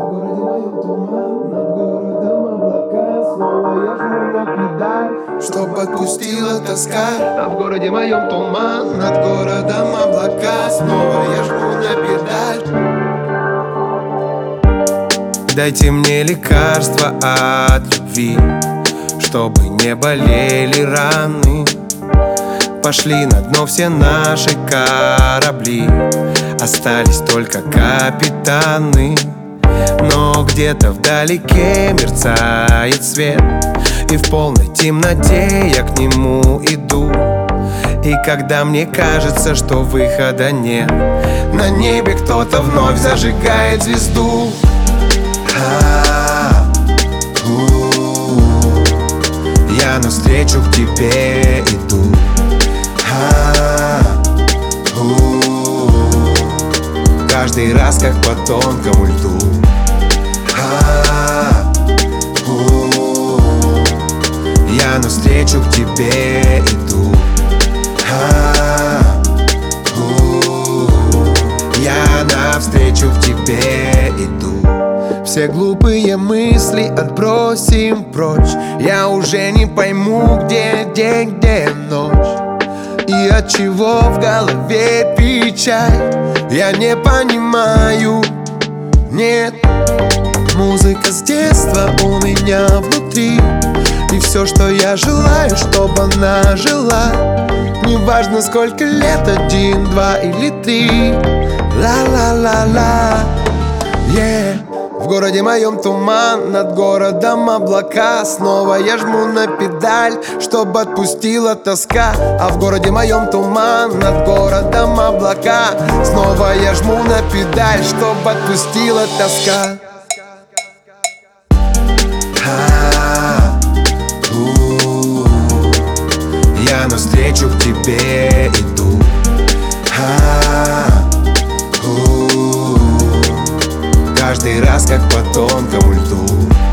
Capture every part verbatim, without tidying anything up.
городе моем туман, над городом облака. Снова я жму на педаль, чтоб отпустила тоска. А в городе моем туман, над городом облака. Снова я жму на педаль. Дайте мне лекарство от любви, чтобы не болели раны. Пошли на дно все наши корабли, остались только капитаны. Но где-то вдалеке мерцает свет, и в полной темноте я к нему иду. И когда мне кажется, что выхода нет, на небе кто-то вновь зажигает звезду. А, у, я навстречу к тебе иду. А, у, каждый раз как по тонкому льду. А, у, я навстречу к тебе иду. А, у, я навстречу к тебе иду. Все глупые мысли отбросим прочь. Я уже не пойму, где день, где ночь, и от чего в голове печаль. Я не понимаю, нет. Музыка с детства у меня внутри, и все, что я желаю, чтобы она жила. Неважно, сколько лет, один, два или три. Ла-ла-ла-ла, yeah. В городе моем туман, над городом облака. Снова я жму на педаль, чтобы отпустила тоска. А в городе моем туман, над городом облака. Снова я жму на педаль, чтобы отпустила тоска. А, у, я навстречу к тебе иду. А, у, каждый раз как по тонкому льду.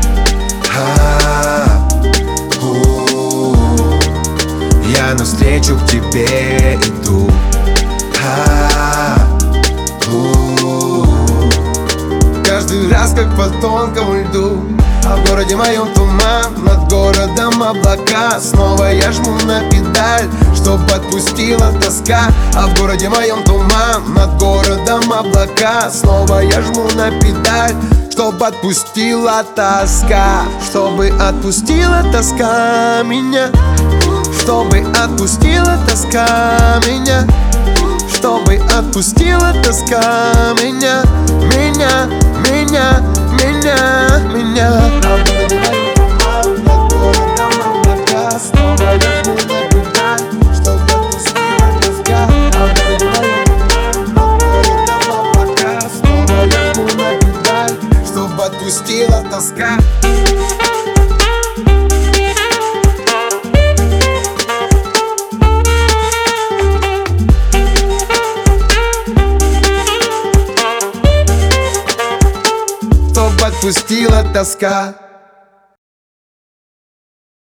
А, у, я навстречу к тебе иду. А, у, каждый раз как по тонкому льду. А в городе моем туман, над городом облака. Снова я жму на педаль, чтоб отпустила тоска. А в городе моем туман, над городом облака. Снова я жму на педаль, чтоб отпустила тоска. Чтобы отпустила тоска меня, чтобы отпустила тоска меня, чтобы отпустила тоска меня, меня, меня, меня, меня. А в городе моем туман, над городом облака. Снова я жму на педаль, чтоб отпустила тоска. А в городе моем туман, над городом облака. Снова я жму на педаль, чтоб отпустила тоска. Отпустила тоска.